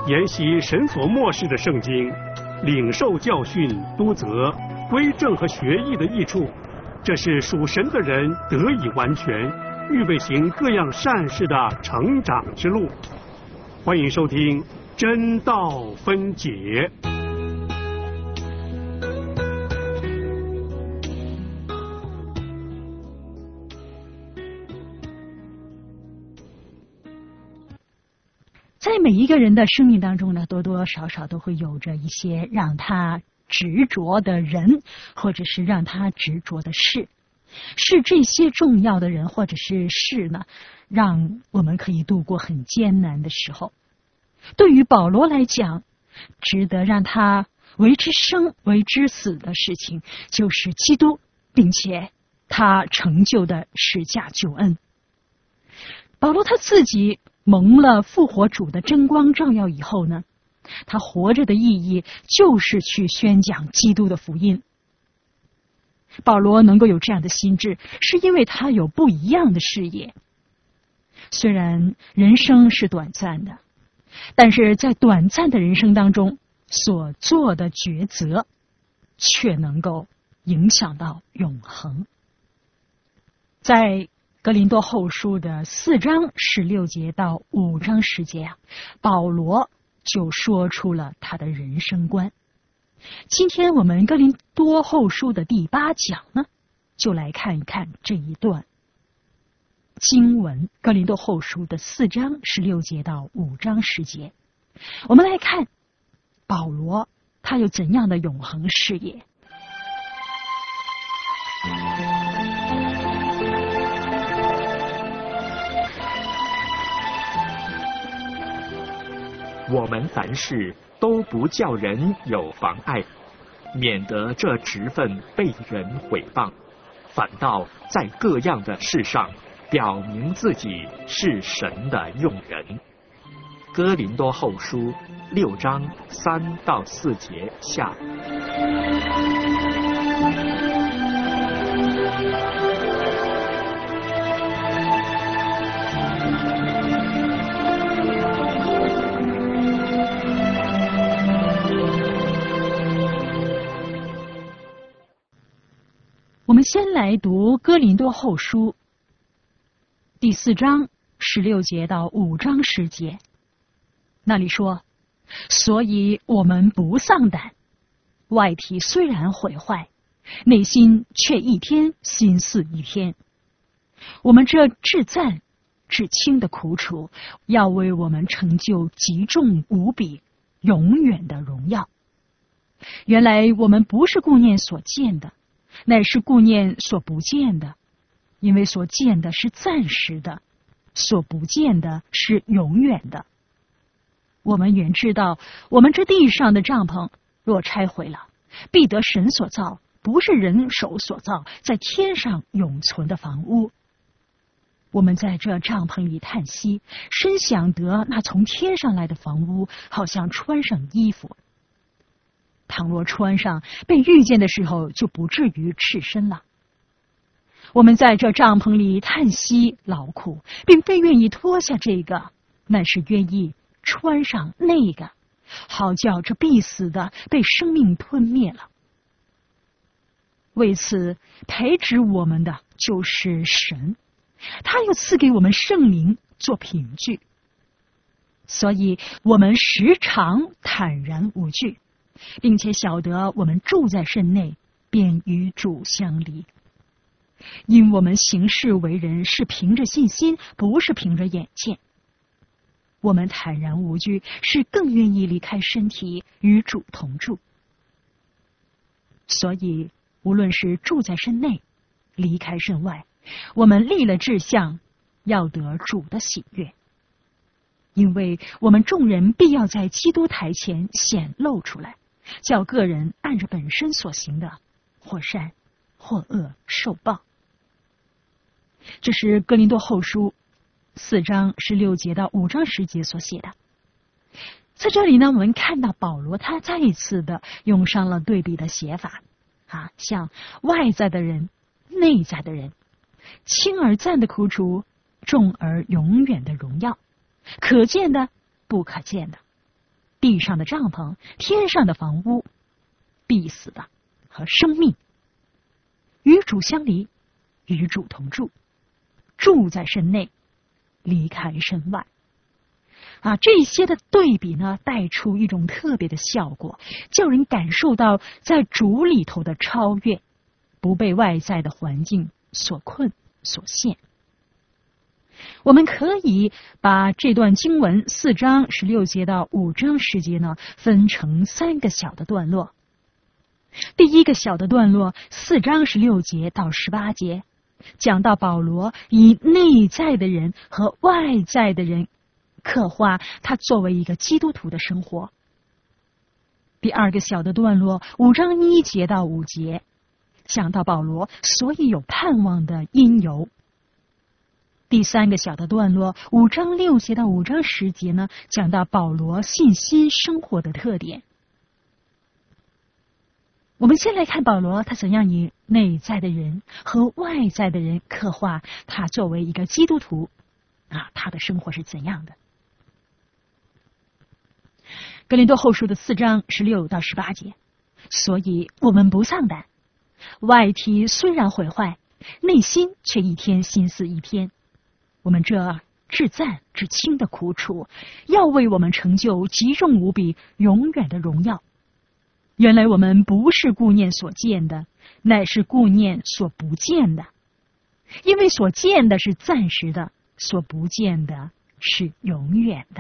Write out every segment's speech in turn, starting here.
研习神所默示的圣经，领受教训、督责、归正和学艺的益处，这是属神的人得以完全，预备行各样善事的成长之路。欢迎收听真道分解。 在每一个人的生命当中呢，多多少少都会有着一些让他执着的人，或者是让他执着的事。是这些重要的人或者是事呢，让我们可以度过很艰难的时候。对于保罗来讲，值得让他为之生为之死的事情就是基督，并且他成就的十架救恩。保罗他自己蒙了复活主的真光照耀以后呢，他活着的意义就是去宣讲基督的福音。保罗能够有这样的心智，是因为他有不一样的视野。虽然人生是短暂的，但是在短暂的人生当中所做的抉择却能够影响到永恒。在哥林多后书的4章16节到5章10节啊，保罗就说出了他的人生观。今天我们哥林多后书的第8讲呢，就来看一看这一段经文，哥林多后书的4章16节到5章10节。我们来看保罗他有怎样的永恒视野。 我们凡事都不叫人有妨碍，免得这职分被人毁谤，反倒在各样的事上表明自己是神的用人。哥林多后书6章3到4节下。 我们先来读哥林多后书第4章16节到5章10节。那里说，所以我们不丧胆，外体虽然毁坏，内心却一天心似一天。我们这至暂至轻的苦楚，要为我们成就极重无比永远的荣耀。原来我们不是顾念所见的，乃是顾念所不见的，因为所见的是暂时的，所不见的是永远的。我们原知道，我们这地上的帐篷若拆毁了，必得神所造，不是人手所造，在天上永存的房屋。我们在这帐篷里叹息，深想得那从天上来的房屋，好像穿上衣服。倘若穿上，被遇见的时候就不至于赤身了。我们在这帐篷里叹息劳苦，并非愿意脱下这个，乃是愿意穿上那个，好叫这必死的被生命吞灭了。为此培植我们的就是神，他又赐给我们圣灵做凭据，所以我们时常坦然无惧，并且晓得我们住在身内，便与主相离。因我们行事为人是凭着信心，不是凭着眼见。我们坦然无惧，是更愿意离开身体，与主同住。所以无论是住在身内，离开身外，我们立了志向，要得主的喜悦。因为我们众人必要在基督台前显露出来，叫个人按着本身所行的，或善或恶受报。这是哥林多后书4章16节到5章10节所写的。在这里呢，我们看到保罗他再一次的用上了对比的写法像外在的人、内在的人，轻而暂的苦楚，重而永远的荣耀，可见的不可见的。 地上的帐篷、天上的房屋、必死的和生命，与主相离，与主同住，住在身内，离开身外。这些的对比呢，带出一种特别的效果，叫人感受到在主里头的超越，不被外在的环境所困所限。我们可以把这段经文4章16节到5章10节呢，分成3个小的段落。第一个小的段落4章16节到18节，讲到保罗以内在的人和外在的人刻画他作为一个基督徒的生活。第二个小的段落5章1节到5节，讲到保罗所以有盼望的因由。第三个小的段落5章6节到5章10节呢，讲到保罗信心生活的特点。我们先来看保罗他怎样以内在的人和外在的人刻画他作为一个基督徒他的生活是怎样的。哥林多后书的4章16到18节，所以我们不丧胆，外体虽然毁坏，内心却一天心思一天。我们这至暂至轻的苦楚，要为我们成就极重无比永远的荣耀。原来我们不是顾念所见的，乃是顾念所不见的，因为所见的是暂时的，所不见的是永远的。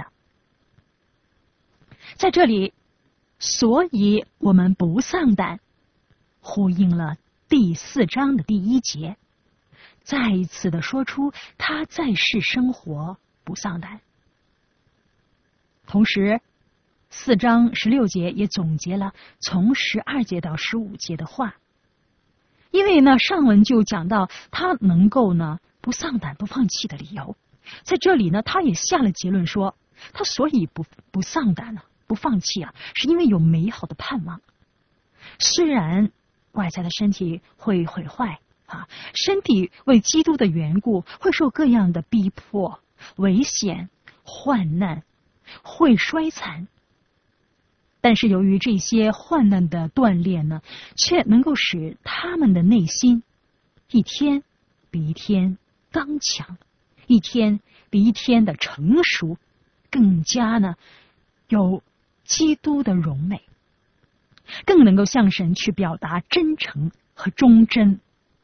在这里，所以我们不丧胆，呼应了第4章的第1节，再一次的说出他在世生活不丧胆。同时4章16节也总结了从12节到15节的话，因为呢上文就讲到他能够呢不丧胆不放弃的理由，在这里呢他也下了结论说，他所以不丧胆不放弃是因为有美好的盼望。虽然外在的身体会毁坏身体为基督的缘故会受各样的逼迫、危险、患难，会衰残，但是由于这些患难的锻炼呢，却能够使他们的内心一天比一天刚强，一天比一天的成熟，更加呢有基督的荣美，更能够向神去表达真诚和忠贞。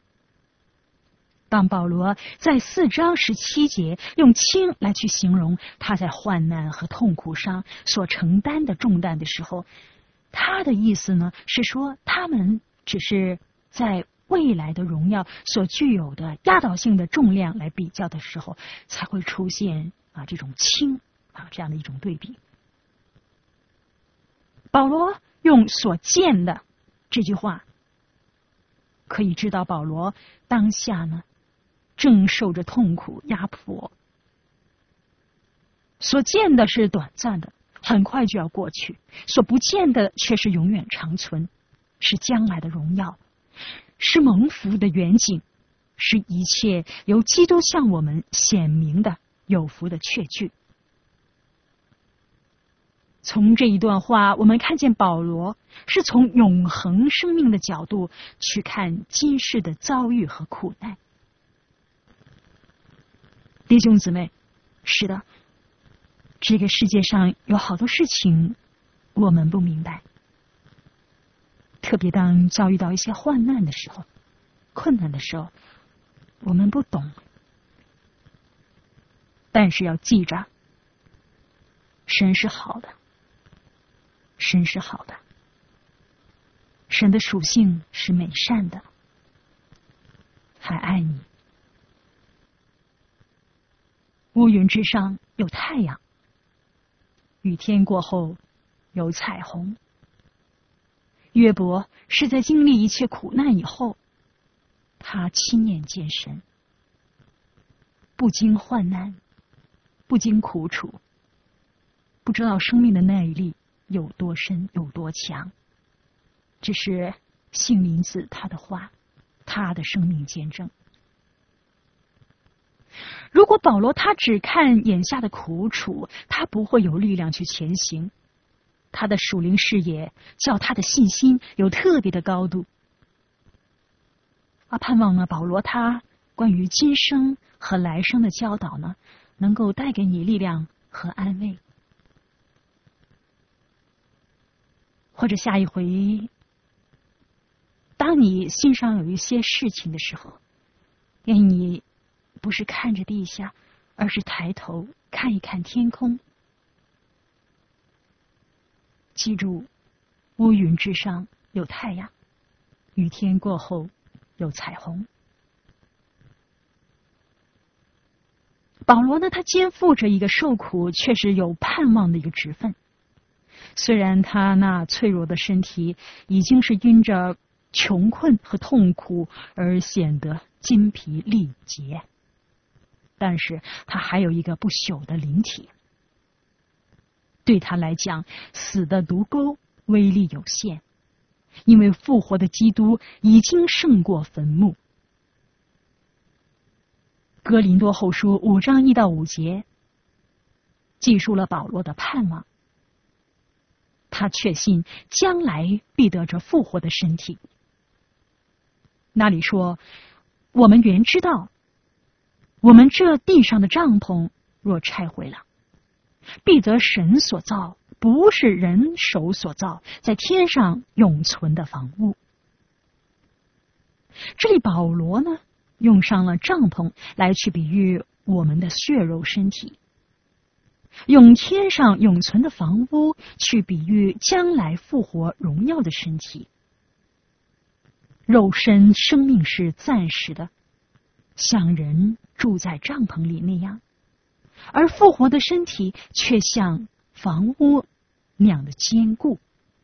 当保罗在4章17节用轻来去形容他在患难和痛苦上所承担的重担的时候，他的意思呢是说，他们只是在未来的荣耀所具有的压倒性的重量来比较的时候，才会出现这种轻这样的一种对比。保罗用所见的这句话，可以知道保罗当下呢正受着痛苦压迫，所见的是短暂的，很快就要过去，所不见的却是永远长存，是将来的荣耀，是蒙福的远景，是一切由基督向我们显明的有福的确据。从这一段话，我们看见保罗是从永恒生命的角度去看今世的遭遇和苦难。弟兄姊妹，是的，这个世界上有好多事情我们不明白，特别当遭遇到一些患难的时候、困难的时候，我们不懂。但是要记着，神是好的，神是好的，神的属性是美善的，还爱你。乌云之上有太阳，雨天过后有彩虹。约伯是在经历一切苦难以后，他亲眼见神，不经患难，不经苦楚，不知道生命的耐力有多深有多强。这是信林子他的话，他的生命见证。如果保罗他只看眼下的苦楚，他不会有力量去前行， 他的属灵视野叫他的信心有特别的高度。盼望呢，保罗他关于今生和来生的教导呢，能够带给你力量和安慰。或者下一回，当你心上有一些事情的时候，愿意你不是看着地下，而是抬头看一看天空。记住，乌云之上有太阳，雨天过后有彩虹。保罗呢，他肩负着一个受苦却是有盼望的一个职分。虽然他那脆弱的身体已经是因着穷困和痛苦而显得筋疲力竭，但是他还有一个不朽的灵体。对他来讲，死的毒钩威力有限，因为复活的基督已经胜过坟墓。哥林多后书5章1到5节记述了保罗的盼望。他确信将来必得着复活的身体。那里说，我们原知道，我们这地上的帐篷若拆毁了，必得神所造，不是人手所造，在天上永存的房屋。这里保罗呢，用上了帐篷来去比喻我们的血肉身体，用天上永存的房屋去比喻将来复活荣耀的身体。肉身生命是暂时的，像人住在帐篷里那样，而复活的身体却像房屋那样的坚固。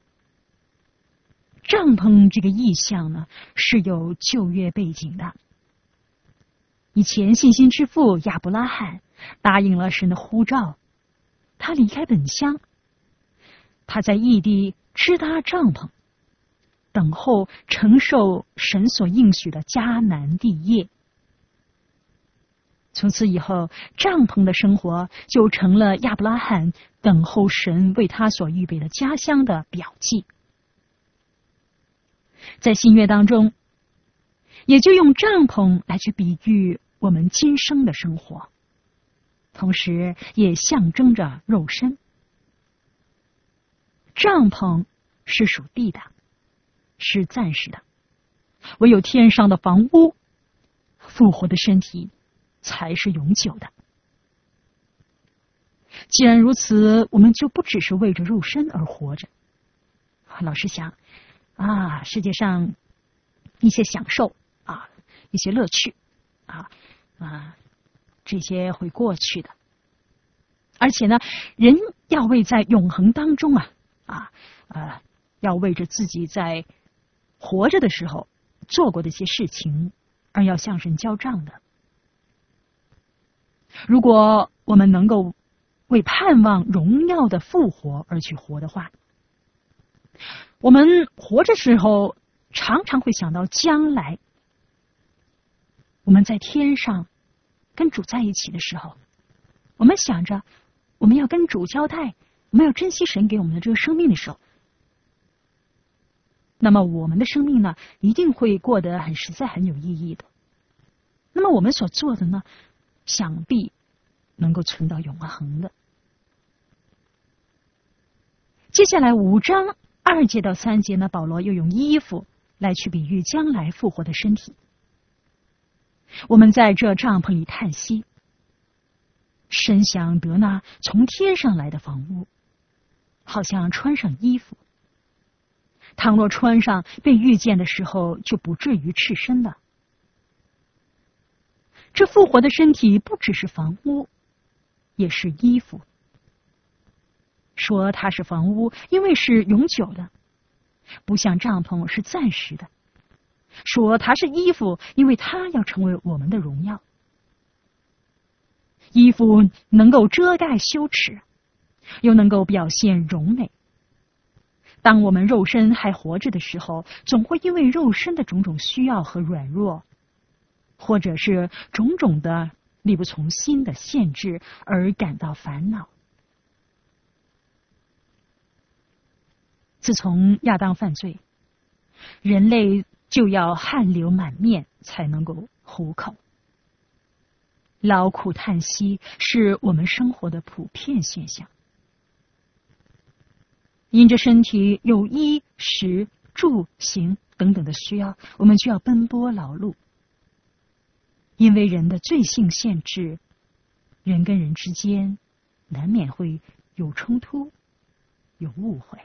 帐篷这个意象呢，是有旧约背景的。以前信心之父亚伯拉罕答应了神的呼召，他离开本乡，他在异地支搭帐篷，等候承受神所应许的迦南地业。从此以后，帐篷的生活就成了亚伯拉罕等候神为他所预备的家乡的表记。在新约当中，也就用帐篷来去比喻我们今生的生活，同时也象征着肉身。帐篷是属地的，是暂时的，唯有天上的房屋，复活的身体才是永久的。既然如此，我们就不只是为着肉身而活着。老实想世界上一些享受一些乐趣这些会过去的。而且呢，人要为在永恒当中要为着自己在活着的时候做过的一些事情而要向神交账的。如果我们能够为盼望荣耀的复活而去活的话，我们活着时候常常会想到将来我们在天上跟主在一起的时候，我们想着我们要跟主交代，我们要珍惜神给我们的这个生命的时候，那么我们的生命呢，一定会过得很实在很有意义的。那么我们所做的呢，想必能够存到永恒的。接下来5章2节到3节呢，保罗又用衣服来去比喻将来复活的身体。我们在这帐篷里叹息，深想得那从天上来的房屋，好像穿上衣服。倘若穿上，被遇见的时候就不至于赤身了。这复活的身体不只是房屋，也是衣服。说它是房屋，因为是永久的，不像帐篷是暂时的。说它是衣服，因为它要成为我们的荣耀。衣服能够遮盖羞耻，又能够表现荣美。当我们肉身还活着的时候，总会因为肉身的种种需要和软弱，或者是种种的力不从心的限制而感到烦恼。 自从亚当犯罪，人类就要汗流满面才能够糊口。劳苦叹息是我们生活的普遍现象。因着身体有衣食住行等等的需要，我们就要奔波劳碌。因为人的罪性限制，人跟人之间难免会有冲突，有误会。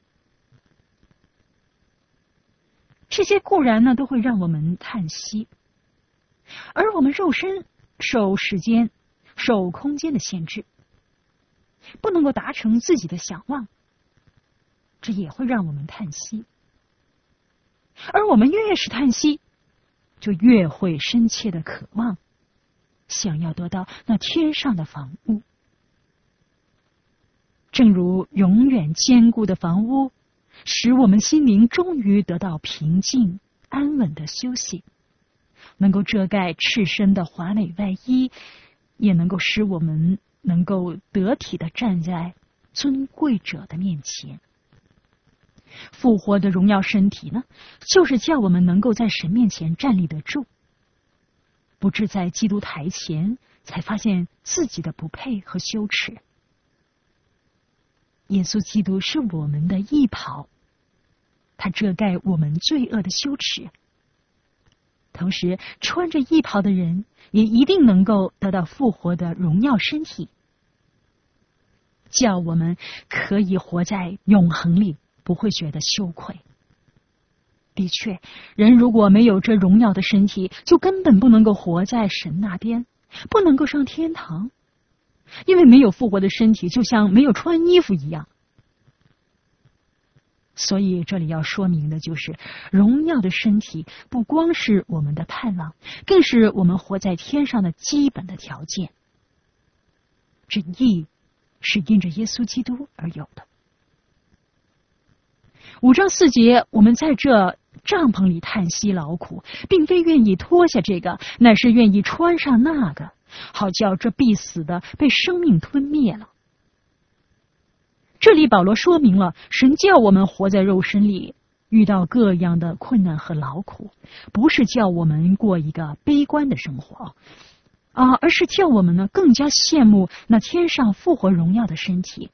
这些固然呢都会让我们叹息，而我们肉身受时间、受空间的限制，不能够达成自己的想望，这也会让我们叹息。而我们越是叹息，就越会深切的渴望，想要得到那天上的房屋。正如永远坚固的房屋，使我们心灵终于得到平静安稳的休息，能够遮盖赤身的华美外衣，也能够使我们能够得体的站在尊贵者的面前。复活的荣耀身体呢，就是叫我们能够在神面前站立得住，不致在基督台前才发现自己的不配和羞耻。耶稣基督是我们的义袍，他遮盖我们罪恶的羞耻。同时，穿着义袍的人也一定能够得到复活的荣耀身体，叫我们可以活在永恒里，不会觉得羞愧。的确，人如果没有这荣耀的身体，就根本不能够活在神那边，不能够上天堂。因为没有复活的身体，就像没有穿衣服一样。所以这里要说明的就是，荣耀的身体不光是我们的盼望，更是我们活在天上的基本的条件。这义是因着耶稣基督而有的。5章4节，我们在这帐篷里叹息劳苦，并非愿意脱下这个，乃是愿意穿上那个，好叫这必死的被生命吞灭了。这里保罗说明了，神叫我们活在肉身里，遇到各样的困难和劳苦，不是叫我们过一个悲观的生活而是叫我们呢更加羡慕那天上复活荣耀的身体。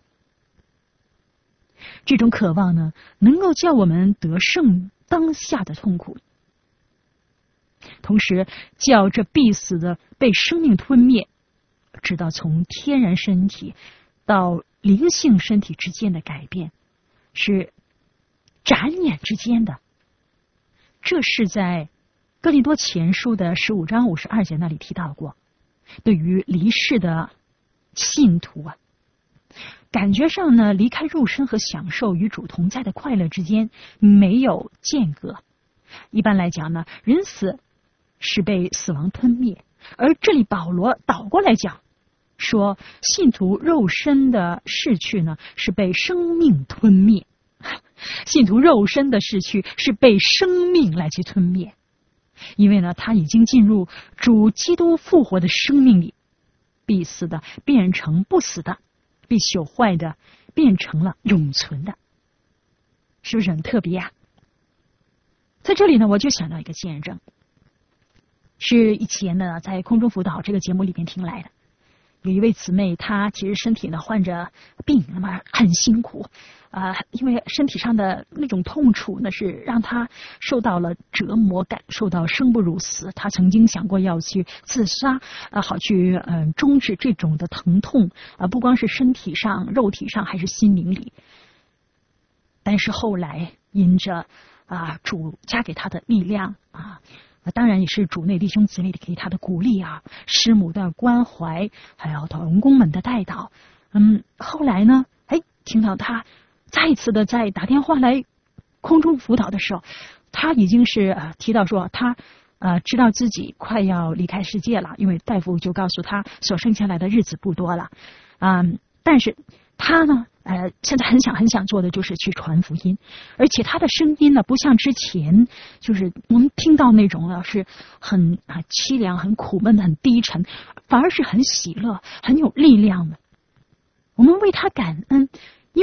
这种渴望呢，能够叫我们得胜当下的痛苦，同时叫这必死的被生命吞灭，直到从天然身体到灵性身体之间的改变是眨眼之间的。这是在哥林多前书的15章52节那里提到过。对于离世的信徒感觉上呢，离开肉身和享受与主同在的快乐之间没有间隔。一般来讲呢，人死是被死亡吞灭，而这里保罗倒过来讲，说信徒肉身的逝去呢，是被生命吞灭。信徒肉身的逝去是被生命来去吞灭，因为呢，他已经进入主基督复活的生命里，必死的变成不死的，被朽坏的变成了永存的，是不是很特别啊？在这里呢，我就想到一个见证，是以前呢在空中辅导这个节目里面听来的。有一位姊妹，她其实身体呢患着病，那么很辛苦因为身体上的那种痛楚呢，是让她受到了折磨，感受到生不如死。她曾经想过要去自杀好去终止这种的疼痛不光是身体上、肉体上，还是心灵里。但是后来因着主加给她的力量当然也是主内弟兄姊妹给他的鼓励师母的关怀，还有同工们的带导。后来呢，听到他再一次的在打电话来空中辅导的时候，他已经是提到说他知道自己快要离开世界了，因为大夫就告诉他所剩下来的日子不多了。但是他呢现在很想做的就是去传福音，而且他的声音呢不像之前就是我们听到那种是很凄凉、很苦闷的、很低沉，反而是很喜乐、很有力量的。我们为他感恩，因为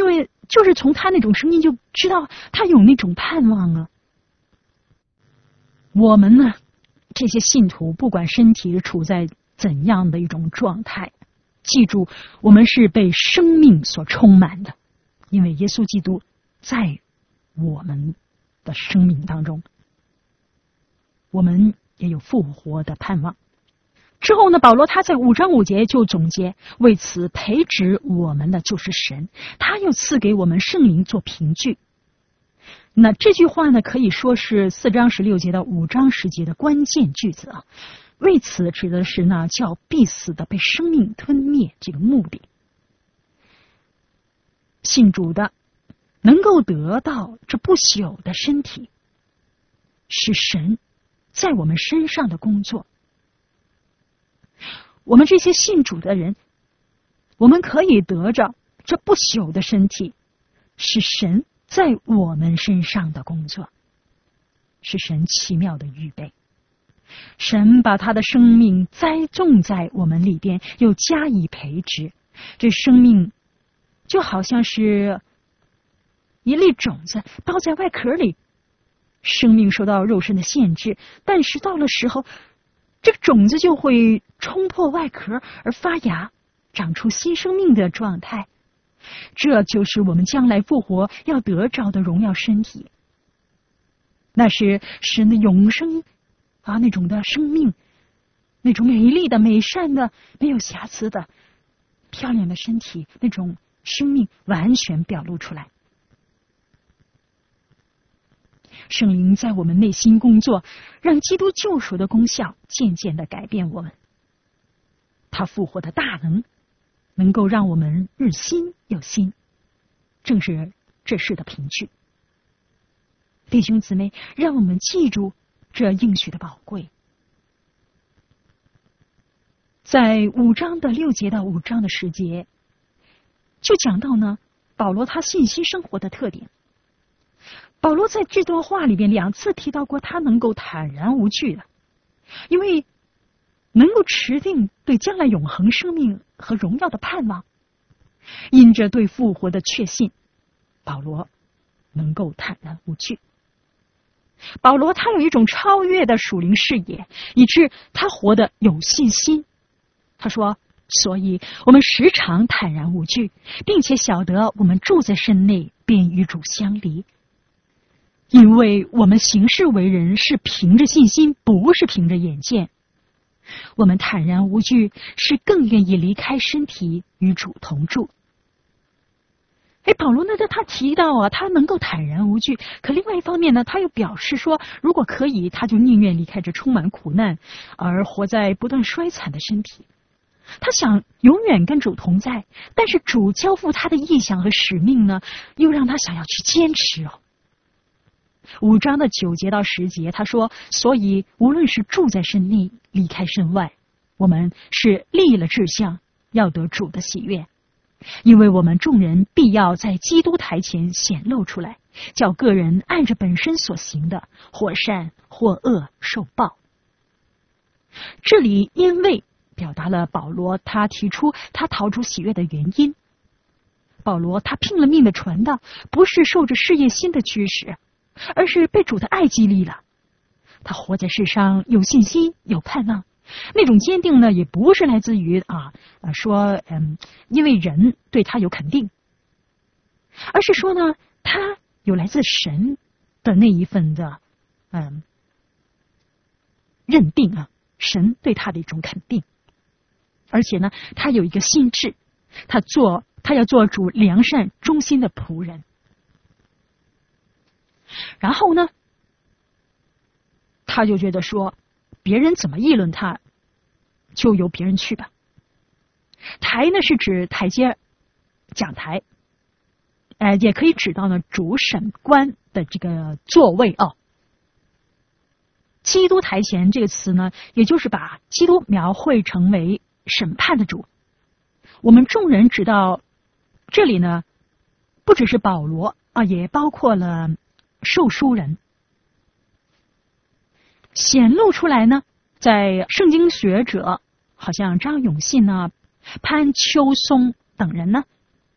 就是从他那种声音就知道他有那种盼望啊。我们呢，这些信徒不管身体处在怎样的一种状态，记住，我们是被生命所充满的，因为耶稣基督在我们的生命当中，我们也有复活的盼望。之后呢，保罗他在5章5节就总结，为此培植我们的就是神，他又赐给我们圣灵做凭据。那这句话呢，可以说是4章16节到5章10节的关键句子啊。为此指的是呢，叫必死的被生命吞灭这个目的。信主的能够得到这不朽的身体，是神在我们身上的工作。我们这些信主的人，我们可以得着这不朽的身体，是神在我们身上的工作，是神奇妙的预备。神把他的生命栽种在我们里边，又加以培植。这生命就好像是一粒种子包在外壳里，生命受到肉身的限制，但是到了时候，这个种子就会冲破外壳而发芽，长出新生命的状态。这就是我们将来复活要得着的荣耀身体，那是神的永生那种的生命，那种美丽的、美善的、没有瑕疵的、漂亮的身体，那种生命完全表露出来。圣灵在我们内心工作，让基督救赎的功效渐渐的改变我们。他复活的大能能够让我们日新又新，正是这事的凭据。弟兄姊妹，让我们记住这应许的宝贵。在5章的6节到5章的10节，就讲到呢，保罗他信心生活的特点。保罗在这段话里边2次提到过，他能够坦然无惧的，因为能够持定对将来永恒生命和荣耀的盼望，因着对复活的确信，保罗能够坦然无惧。保罗他有一种超越的属灵视野，以致他活得有信心。他说，所以我们时常坦然无惧，并且晓得我们住在身内，便与主相离。因为我们行事为人是凭着信心，不是凭着眼见。我们坦然无惧，是更愿意离开身体与主同住。保罗呢，他提到他能够坦然无惧，可另外一方面呢，他又表示说，如果可以，他就宁愿离开这充满苦难而活在不断衰残的身体。他想永远跟主同在，但是主交付他的意向和使命呢，又让他想要去坚持5章的9节到10节，他说，所以无论是住在身内，离开身外，我们是立了志向，要得主的喜悦。因为我们众人必要在基督台前显露出来，叫个人按着本身所行的，或善或恶受报。这里因为表达了保罗他提出他逃出喜悦的原因。保罗他拼了命的传道，不是受着事业心的驱使，而是被主的爱激励了。他活在世上有信心有盼望，那种坚定呢，也不是来自于说因为人对他有肯定，而是说呢，他有来自神的那一份的认定神对他的一种肯定。而且呢，他有一个心志，他要做主良善忠心的仆人。然后呢，他就觉得说，别人怎么议论他，就由别人去吧。台呢是指台阶、讲台，也可以指到呢主审官的这个座位基督台前这个词呢，也就是把基督描绘成为审判的主。我们众人知道，这里呢不只是保罗也包括了受书人。显露出来呢，在圣经学者好像张永信潘秋松等人呢，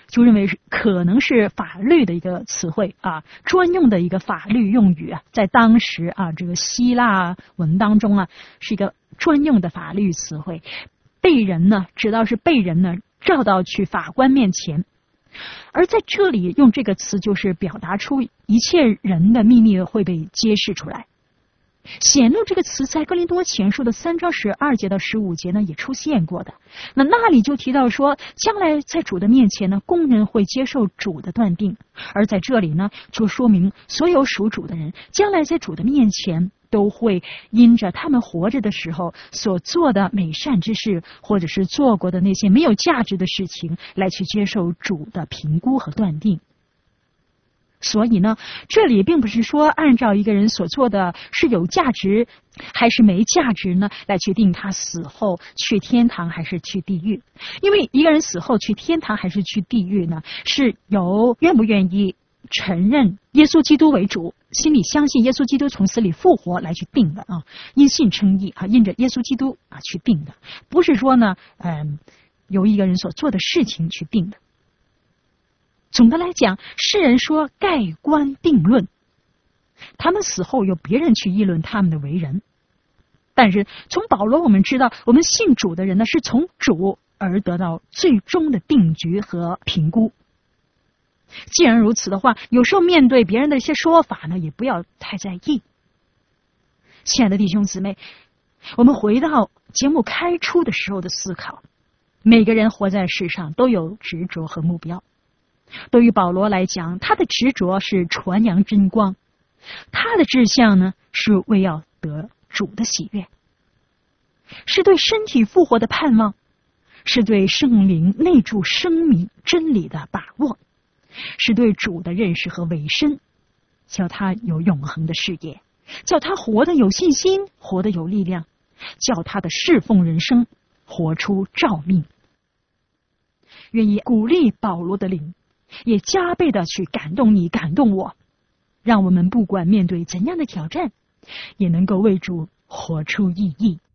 就认为可能是法律的一个词汇啊，专用的一个法律用语啊，在当时啊这个希腊文当中啊是一个专用的法律词汇。被人呢，指到是被人呢召到去法官面前，而在这里用这个词就是表达出一切人的秘密会被揭示出来。显露这个词在哥林多前书的3章12节到15节呢也出现过的。那里就提到说，将来在主的面前呢，工人会接受主的断定，而在这里呢，就说明所有属主的人，将来在主的面前都会因着他们活着的时候所做的美善之事，或者是做过的那些没有价值的事情，来去接受主的评估和断定。所以呢，这里并不是说按照一个人所做的是有价值还是没价值呢，来决定他死后去天堂还是去地狱。因为一个人死后去天堂还是去地狱呢，是由愿不愿意承认耶稣基督为主，心里相信耶稣基督从死里复活来去定的啊，因信称义啊，因着耶稣基督啊去定的，不是说呢由一个人所做的事情去定的。总的来讲，世人说盖棺定论，他们死后有别人去议论他们的为人。但是从保罗我们知道，我们信主的人呢，是从主而得到最终的定局和评估。既然如此的话，有时候面对别人的一些说法呢，也不要太在意。亲爱的弟兄姊妹，我们回到节目开初的时候的思考，每个人活在世上都有执着和目标。对于保罗来讲，他的执着是传扬真光，他的志向呢是为要得主的喜悦，是对身体复活的盼望，是对圣灵内住生命真理的把握，是对主的认识和委身，叫他有永恒的事业，叫他活得有信心，活得有力量，叫他的侍奉人生活出召命。愿意鼓励保罗的灵，也加倍的去感动你，感动我，让我们不管面对怎样的挑战，也能够为主活出意义。